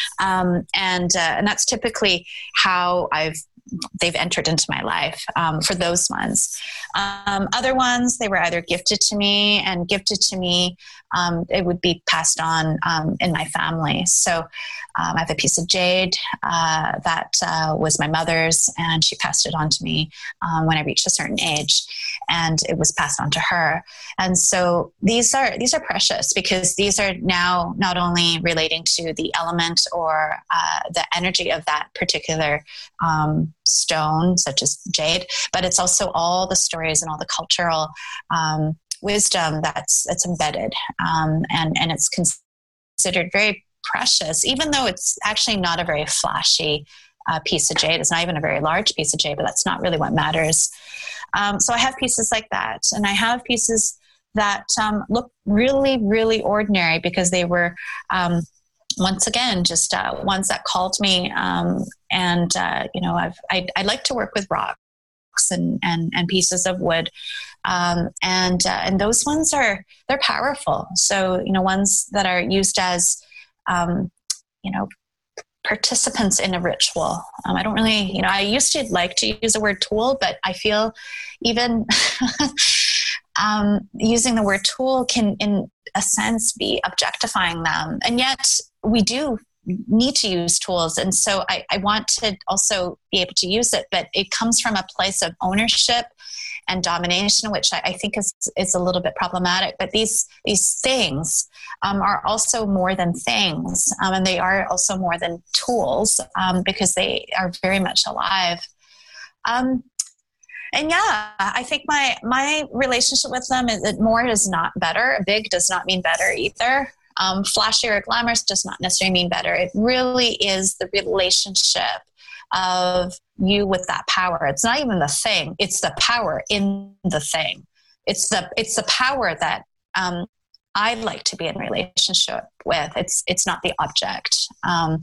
Um, and uh, and that's typically how I've they've entered into my life um, for those ones. Um, other ones, they were either gifted to me and gifted to me. Um, it would be passed on um, in my family. So um, I have a piece of jade uh, that uh, was my mother's, and she passed it on to me um, when I reached a certain age, and it was passed on to her. And so these are these are precious, because these are now not only relating to the element or uh, the energy of that particular um, stone, such as jade, but it's also all the stories and all the cultural um, wisdom that's that's embedded, um, and and it's considered very precious, even though it's actually not a very flashy uh, piece of jade. It's not even a very large piece of jade, but that's not really what matters. Um, so I have pieces like that, and I have pieces that um, look really, really ordinary, because they were um, once again, just uh, ones that called me. Um, and, uh, you know, I've, I, I like to work with rocks and, and, and pieces of wood. Um, and, uh, and those ones are, they're powerful. So, you know, ones that are used as, um, you know, participants in a ritual. Um, I don't really, you know, I used to like to use the word tool, but I feel even um, using the word tool can, in a sense, be objectifying them. And yet we do need to use tools. And so I, I want to also be able to use it, but it comes from a place of ownership and domination, which I, I think is is a little bit problematic. But these these things um, are also more than things, um, and they are also more than tools, um, because they are very much alive. Um, and yeah, I think my my relationship with them is that more is not better. Big does not mean better either. Um, flashy or glamorous does not necessarily mean better. It really is the relationship of you with that power. It's not even the thing. It's the power in the thing. It's the, it's the power that, um, I like to be in relationship with. It's, it's not the object. Um,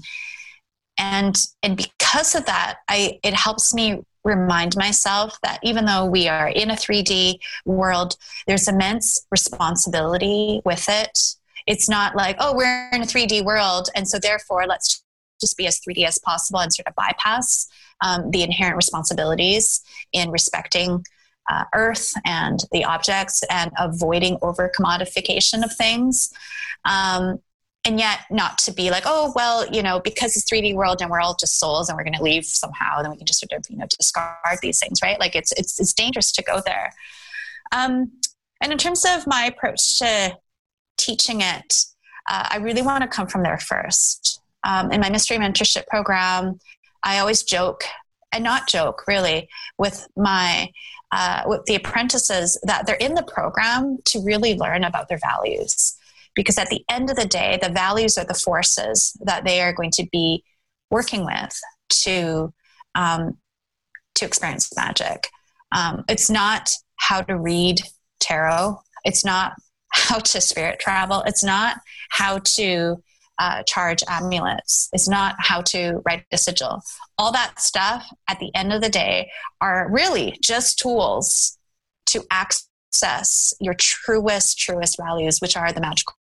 and, and because of that, I, it helps me remind myself that even though we are in a three D world, there's immense responsibility with it. It's not like, oh, we're in a three D world, and so therefore let's just be as three D as possible and sort of bypass um, the inherent responsibilities in respecting uh, Earth and the objects and avoiding over commodification of things. Um, and yet not to be like, oh, well, you know, because it's three D world and we're all just souls and we're going to leave somehow, then we can just sort of, you know, discard these things, right? Like it's, it's, it's dangerous to go there. Um, and in terms of my approach to teaching it, uh, I really want to come from there first. Um, in my mystery mentorship program, I always joke, and not joke really, with my uh, with the apprentices that they're in the program to really learn about their values. Because at the end of the day, the values are the forces that they are going to be working with to um, to experience magic. Um, it's not how to read tarot. It's not how to spirit travel. It's not how to uh, charge amulets. It's not how to write a sigil. All that stuff at the end of the day are really just tools to access your truest, truest values, which are the magical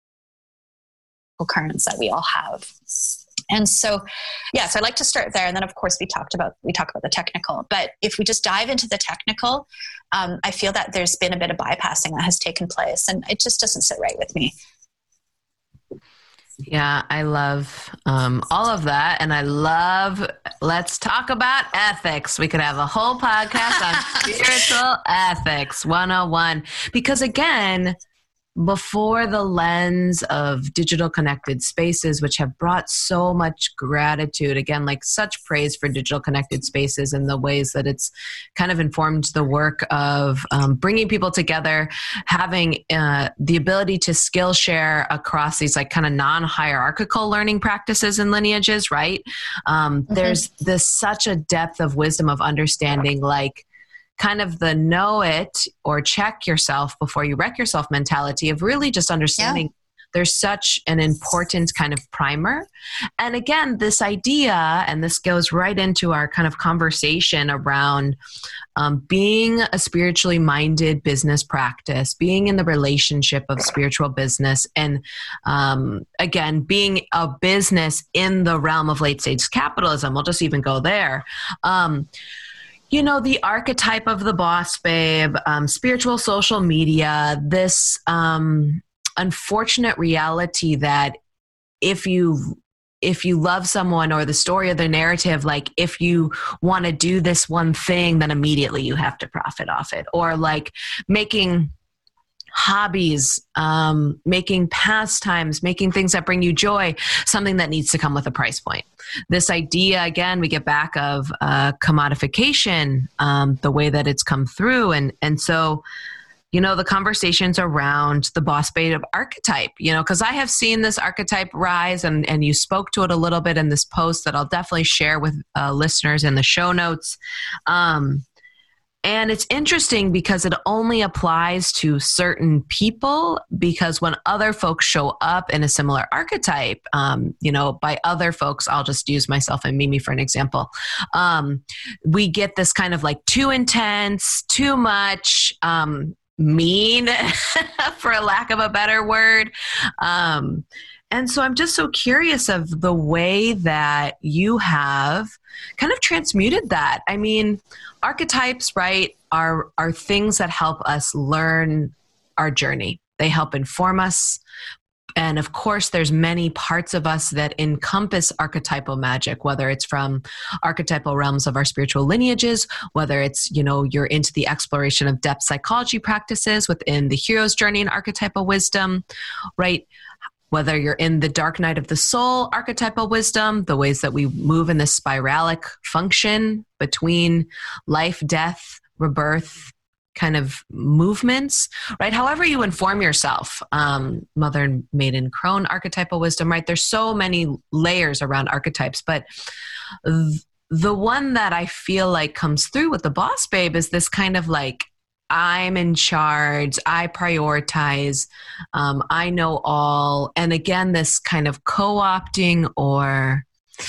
currents that we all have. And so, yeah, so I like to start there. And then of course we talked about, we talk about the technical, but if we just dive into the technical, um, I feel that there's been a bit of bypassing that has taken place and it just doesn't sit right with me. Yeah, I love um, all of that. And I love, let's talk about ethics. We could have a whole podcast on spiritual ethics one oh one. Because again, before the lens of digital connected spaces, which have brought so much gratitude, again, like such praise for digital connected spaces and the ways that it's kind of informed the work of um, bringing people together, having uh, the ability to skill share across these like kind of non-hierarchical learning practices and lineages, right? Um, mm-hmm. There's this such a depth of wisdom of understanding, like, kind of the know it or check yourself before you wreck yourself mentality of really just understanding yeah. there's such an important kind of primer. And again, this idea, and this goes right into our kind of conversation around um, being a spiritually minded business practice, being in the relationship of spiritual business, and um, again, being a business in the realm of late stage capitalism. We'll just even go there. Um, You know, the archetype of the boss babe, um, spiritual social media, this um, unfortunate reality that if you if you love someone or the story or the narrative, like if you want to do this one thing, then immediately you have to profit off it. Or like making hobbies, um, making pastimes, making things that bring you joy, something that needs to come with a price point. This idea, again, we get back of uh, commodification, um, the way that it's come through. And, and so, you know, the conversations around the boss babe archetype, you know, because I have seen this archetype rise, and, and you spoke to it a little bit in this post that I'll definitely share with uh, listeners in the show notes. Um, And it's interesting because it only applies to certain people, because when other folks show up in a similar archetype, um, you know, by other folks, I'll just use myself and Mimi for an example. Um, we get this kind of like too intense, too much, um, mean, for a lack of a better word. Um, and so I'm just so curious of the way that you have kind of transmuted that. I mean, archetypes, right, are are things that help us learn our journey. They help inform us. And of course, there's many parts of us that encompass archetypal magic, whether it's from archetypal realms of our spiritual lineages, whether it's, you know, you're into the exploration of depth psychology practices within the hero's journey and archetypal wisdom, right? Whether you're in the dark night of the soul, archetypal wisdom, the ways that we move in this spiralic function between life, death, rebirth kind of movements, right? However you inform yourself, um, mother and maiden crone archetypal wisdom, right? There's so many layers around archetypes, but th- the one that I feel like comes through with the boss babe is this kind of like, I'm in charge, I prioritize, um, I know all. And again, this kind of co-opting or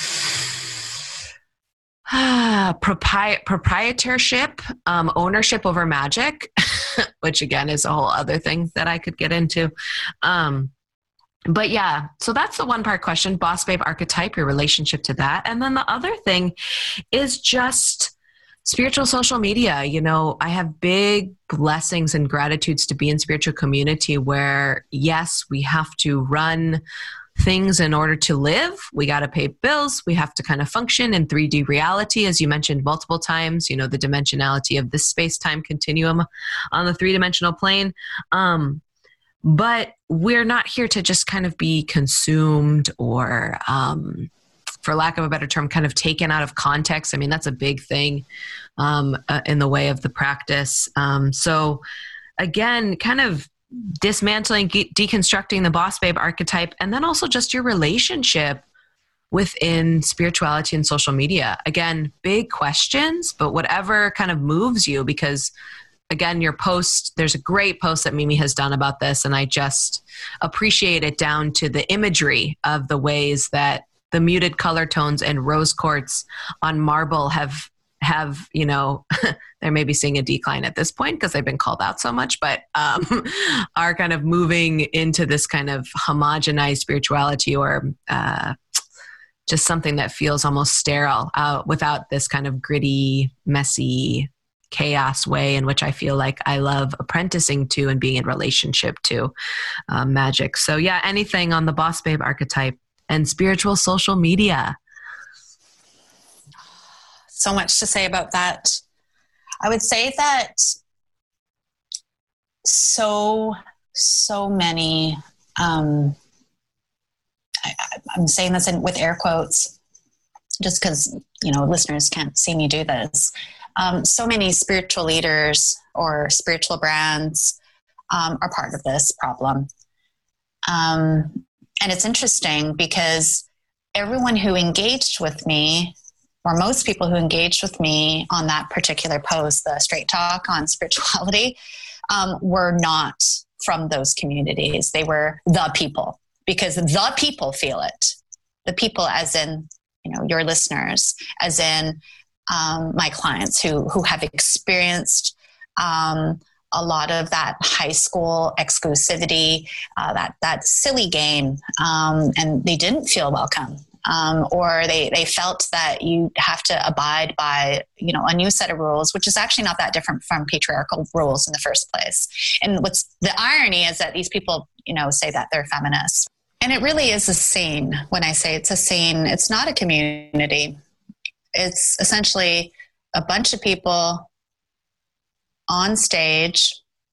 ah, propri- proprietorship, um, ownership over magic, which again is a whole other thing that I could get into. Um, but yeah, so that's the one part question, boss babe archetype, your relationship to that. And then the other thing is just spiritual social media. You know, I have big blessings and gratitudes to be in spiritual community where, yes, we have to run things in order to live. We got to pay bills. We have to kind of function in three D reality, as you mentioned multiple times, you know, the dimensionality of the space-time continuum on the three-dimensional plane. Um, but we're not here to just kind of be consumed or, um, for lack of a better term, kind of taken out of context. I mean, that's a big thing um, uh, in the way of the practice. Um, so again, kind of dismantling, de- deconstructing the boss babe archetype, and then also just your relationship within spirituality and social media. Again, big questions, but whatever kind of moves you, because again, your post, there's a great post that Mimi has done about this, and I just appreciate it down to the imagery of the ways that the muted color tones and rose quartz on marble have, have, you know, they're maybe seeing a decline at this point because they've been called out so much, but um, are kind of moving into this kind of homogenized spirituality, or uh, just something that feels almost sterile uh, without this kind of gritty, messy chaos way in which I feel like I love apprenticing to and being in relationship to uh, magic. So yeah, anything on the boss babe archetype and spiritual social media. So much to say about that. I would say that so, so many, um, I, I'm saying this in, with air quotes, just because, you know, listeners can't see me do this. Um, so many spiritual leaders or spiritual brands um, are part of this problem. Um, and it's interesting because everyone who engaged with me, or most people who engaged with me on that particular post, the Straight Talk on spirituality, um, were not from those communities. They were the people, because the people feel it. The people as in, you know, your listeners, as in um, my clients who, who have experienced um, a lot of that high school exclusivity, uh, that, that silly game, um, and they didn't feel welcome. Um, or they, they felt that you have to abide by, you know, a new set of rules, which is actually not that different from patriarchal rules in the first place. And what's the irony is that these people, you know, say that they're feminists. And it really is a scene. When I say it's a scene, it's not a community. It's essentially a bunch of people on stage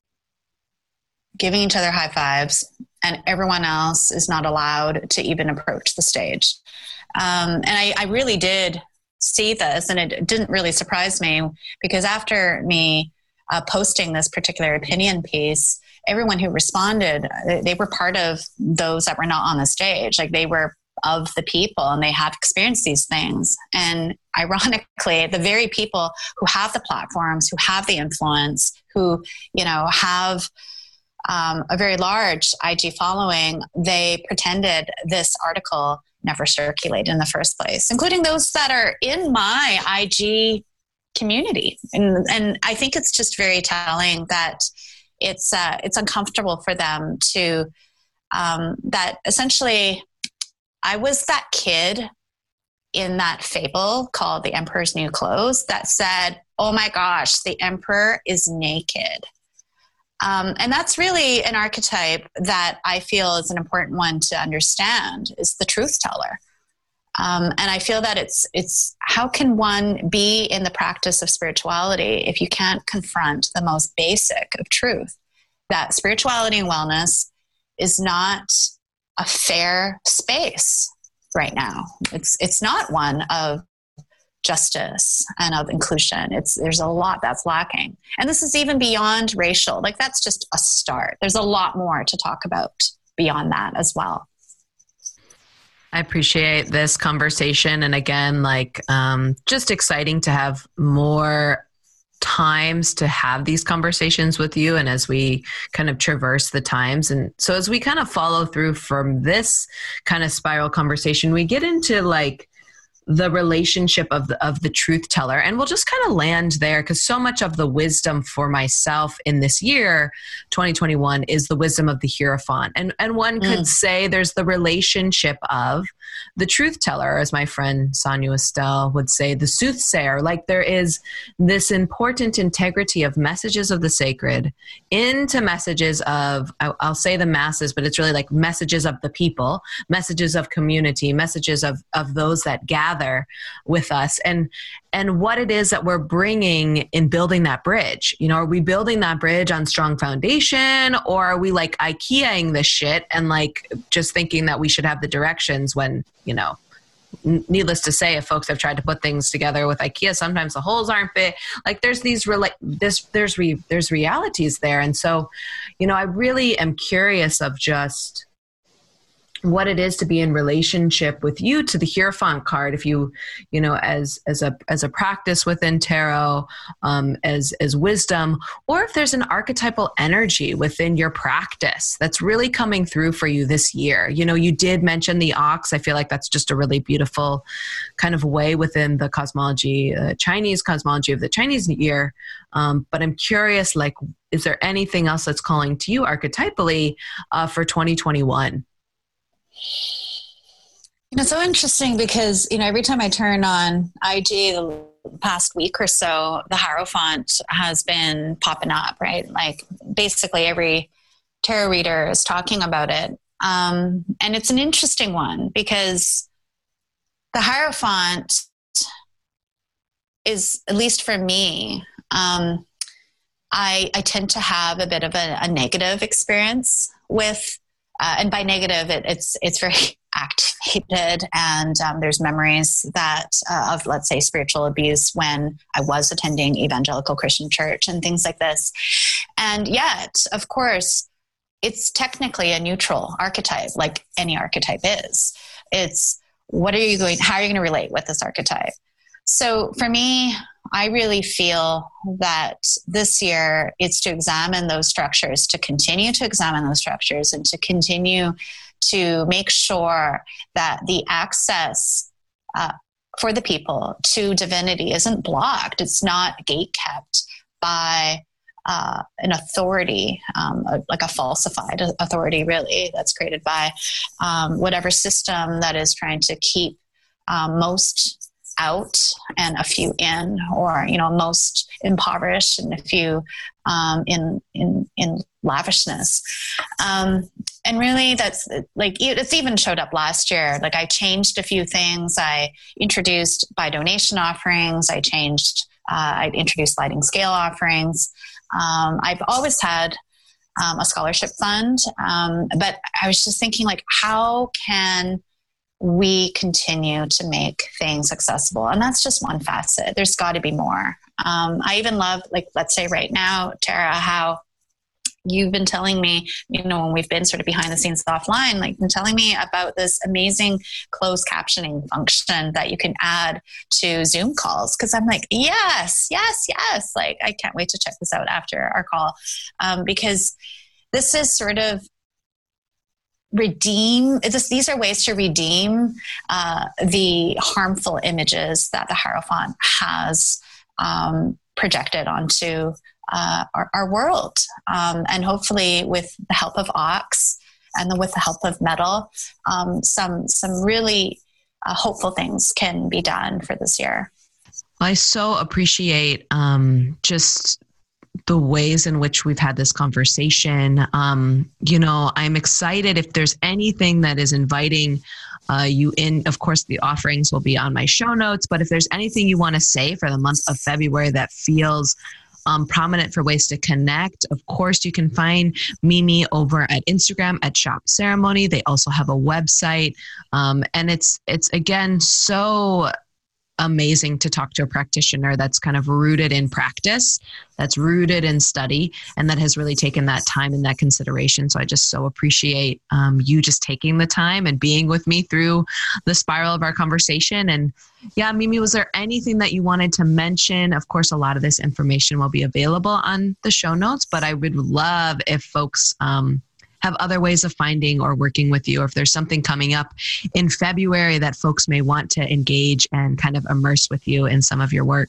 giving each other high fives, and everyone else is not allowed to even approach the stage. Um, and I, I really did see this, and it didn't really surprise me, because after me uh, posting this particular opinion piece, everyone who responded, they were part of those that were not on the stage. Like, they were of the people, and they have experienced these things. And ironically, the very people who have the platforms, who have the influence, who, you know, have um, a very large I G following, they pretended this article never circulated in the first place, including those that are in my I G community. And, and I think it's just very telling that it's uh, it's uncomfortable for them to, um, that essentially I was that kid in that fable called The Emperor's New Clothes that said, oh my gosh, the emperor is naked. Um, and that's really an archetype that I feel is an important one to understand, is the truth teller. Um, and I feel that it's, it's how can one be in the practice of spirituality if you can't confront the most basic of truth, that spirituality and wellness is not a fair space right now. It's, it's not one of justice and of inclusion. It's, there's a lot that's lacking. And this is even beyond racial. Like, that's just a start. There's a lot more to talk about beyond that as well. I appreciate this conversation. And again, like, um, just exciting to have more times to have these conversations with you. And as we kind of traverse the times. And so as we kind of follow through from this kind of spiral conversation, we get into like the relationship of the, of the truth teller. And we'll just kind of land there, because so much of the wisdom for myself in this year, twenty twenty-one, is the wisdom of the Hierophant. And, and one could mm. say there's the relationship of the truth teller, as my friend Sonia Estelle would say, the soothsayer. Like, there is this important integrity of messages of the sacred into messages of, I'll say the masses, but it's really like messages of the people, messages of community, messages of, of those that gather with us, and and what it is that we're bringing in building that bridge. You know, are we building that bridge on strong foundation, or are we like IKEAing this shit and like just thinking that we should have the directions when, you know, needless to say, if folks have tried to put things together with IKEA, sometimes the holes aren't big. Like, there's these rela- this there's re- there's realities there. And so, you know, I really am curious of just what it is to be in relationship with you to the Hierophant card, if you, you know, as, as a, as a practice within tarot, um, as, as wisdom, or if there's an archetypal energy within your practice that's really coming through for you this year. You know, you did mention the ox. I feel like that's just a really beautiful kind of way within the cosmology, uh, Chinese cosmology of the Chinese year. Um, but I'm curious, like, is there anything else that's calling to you archetypally, uh, for twenty twenty-one? You know, it's so interesting because, you know, every time I turn on I G, the past week or so, the Hierophant has been popping up, right? Like basically every tarot reader is talking about it. Um, and it's an interesting one because the Hierophant is, at least for me, um, I, I tend to have a bit of a, a negative experience with, uh, and by negative, it, it's it's very activated, and um, there's memories that uh, of, let's say, spiritual abuse when I was attending evangelical Christian church and things like this. And yet, of course, it's technically a neutral archetype, like any archetype is. It's what are you going, how are you going to relate with this archetype? So for me, I really feel that this year it's to examine those structures, to continue to examine those structures, and to continue to make sure that the access uh, for the people to divinity isn't blocked. It's not gatekept by uh, an authority, um, a, like a falsified authority, really, that's created by um, whatever system that is trying to keep um, most out and a few in, or, you know, most impoverished and a few um, in, in, in lavishness. Um, and really that's like, it's even showed up last year. Like I changed a few things. I introduced by donation offerings. I changed, uh, I introduced sliding scale offerings. Um, I've always had um, a scholarship fund. Um, but I was just thinking, like, how can we continue to make things accessible? And that's just one facet. There's got to be more. Um, I even love, like, let's say right now, Tara, how you've been telling me, you know, when we've been sort of behind the scenes offline, like been telling me about this amazing closed captioning function that you can add to Zoom calls. Cause I'm like, yes, yes, yes. Like, I can't wait to check this out after our call. Um, because this is sort of redeem, just, these are ways to redeem uh, the harmful images that the Hierophant has um, projected onto uh, our, our world. Um, and hopefully with the help of Ox and the, with the help of Metal, um, some, some really uh, hopeful things can be done for this year. I so appreciate um, just the ways in which we've had this conversation. Um, you know, I'm excited if there's anything that is inviting uh, you in. Of course, the offerings will be on my show notes, but if there's anything you want to say for the month of February that feels um, prominent for ways to connect, of course, you can find Mimi over at Instagram at Shop Ceremony. They also have a website. Um, and it's, it's again, so amazing to talk to a practitioner that's kind of rooted in practice, that's rooted in study, and that has really taken that time and that consideration. So I just so appreciate um, you just taking the time and being with me through the spiral of our conversation. And yeah, Mimi, was there anything that you wanted to mention? Of course, a lot of this information will be available on the show notes, but I would love if folks um, have other ways of finding or working with you, or if there's something coming up in February that folks may want to engage and kind of immerse with you in some of your work.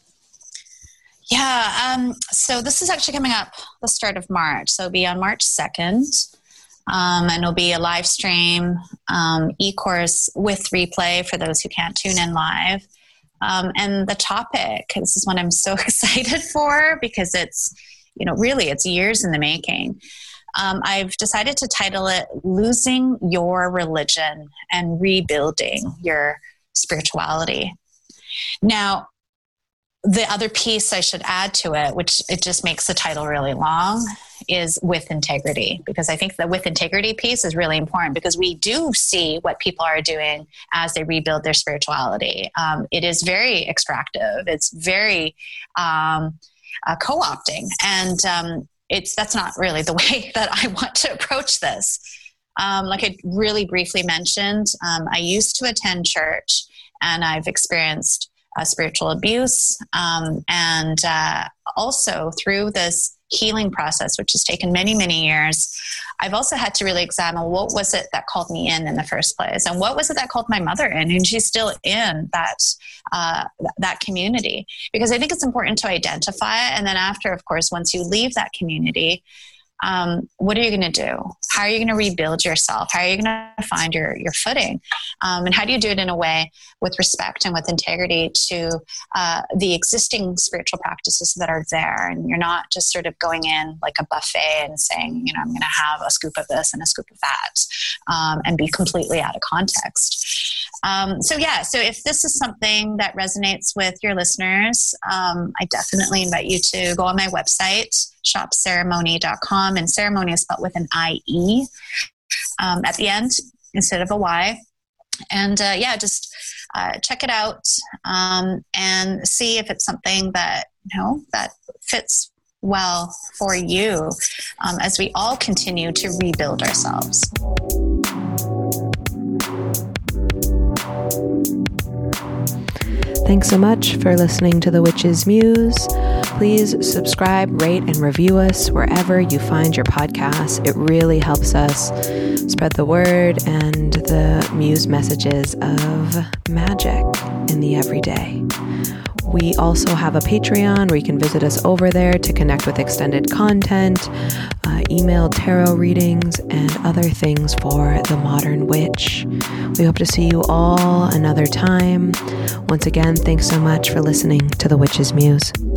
Yeah. Um, so this is actually coming up the start of March. So it'll be on March second. Um, and it'll be a live stream um, e-course with replay for those who can't tune in live. Um, and the topic, this is one I'm so excited for because it's, you know, really it's years in the making. Um, I've decided to title it Losing Your Religion and Rebuilding Your Spirituality. Now, the other piece I should add to it, which it just makes the title really long, is with integrity, because I think the with integrity piece is really important because we do see what people are doing as they rebuild their spirituality. Um, it is very extractive. It's very um, uh, co-opting. And um, it's that's not really the way that I want to approach this. Um, like I really briefly mentioned, um, I used to attend church and I've experienced uh, spiritual abuse. Um, and uh, also through this healing process, which has taken many, many years, I've also had to really examine what was it that called me in in the first place, and what was it that called my mother in, and she's still in that uh, that community. Because I think it's important to identify it, and then after, of course, once you leave that community, um, what are you going to do? How are you going to rebuild yourself? How are you going to find your, your footing? Um, and how do you do it in a way with respect and with integrity to uh, the existing spiritual practices that are there? And you're not just sort of going in like a buffet and saying, you know, I'm going to have a scoop of this and a scoop of that, um, and be completely out of context. Um, so yeah, so if this is something that resonates with your listeners, um, I definitely invite you to go on my website, shop ceremony dot com, and ceremony is spelled with an I E um, at the end instead of a Y. And uh, yeah, just uh, check it out um, and see if it's something that, you know, that fits well for you um, as we all continue to rebuild ourselves. Thanks so much for listening to The Witch's Muse. Please subscribe, rate, and review us wherever you find your podcasts. It really helps us spread the word and the Muse messages of magic in the everyday. We also have a Patreon where you can visit us over there to connect with extended content, uh, email tarot readings, and other things for the modern witch. We hope to see you all another time. Once again, thanks so much for listening to The Witch's Muse.